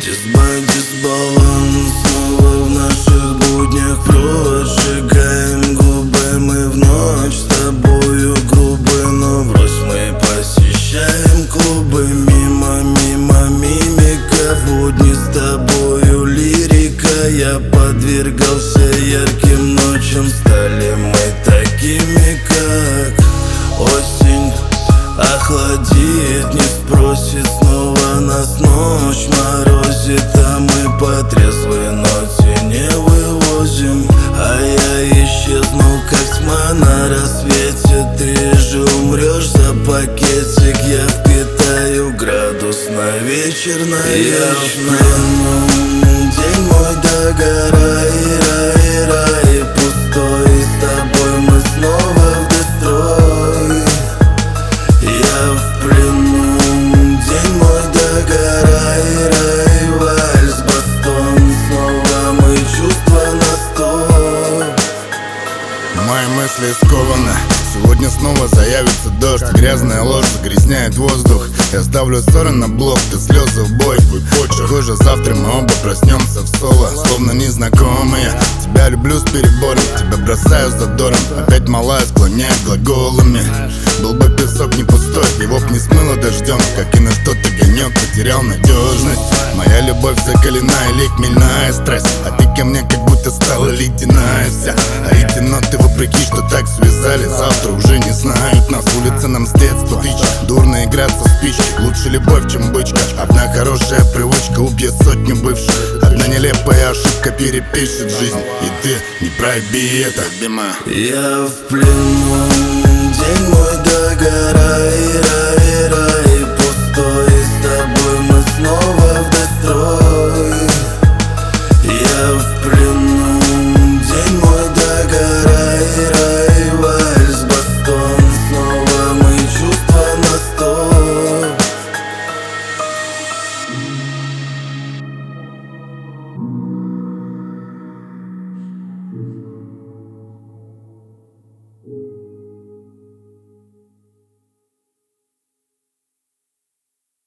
Дисбаланс снова в наших буднях прочь. Сжигаем губы мы в ночь, с тобою грубы, но врозь мы посещаем клубы. Мимо мимика, в будни с тобою лирика. Я подвергался ярким ночам, стали мы такими, как осень. Охладит, не спросит, снова нас ночь морозит, а мы по трезвой ноте не вывозим. А я исчезну, как тьма на рассвете. Ты же умрешь за пакетик. Я впитаю градус на вечер, на вечер. День мой догорай, рай, рай, пустой. С тобой мы снова в дестрой. Я в плену, день мой догорай, рай, вальс, бастон. Снова мы чувства на сто. Мои мысли скованы, сегодня снова заявится дождь. Грязная ложь загрязняет воздух. Я ставлю ссоры на блок, ты слезы в бой, твой почерк. Похоже, завтра мы оба проснемся в соло, словно незнакомые. Тебя люблю с перебором, тебя бросаю с задором. Опять малая склоняет глаголами. Был бы песок не пустой, его б не смыло дождем. Как и на что-то гонек, потерял надежность. Моя любовь закалена или хмельная страсть, а ты ко мне как будто стала ледяная вся. А эти ноты вопреки, что так связали, завтра уже не знают нас. Улица нам с детства тычет, дурно играться в спички. Лучше любовь, чем бычка. Одна хорошая привычка убьет сотню бывших. Одна нелепая ошибка перепишет жизнь. И ты не проби это, любимая. Я в плену, день мой догорай, рай, рай.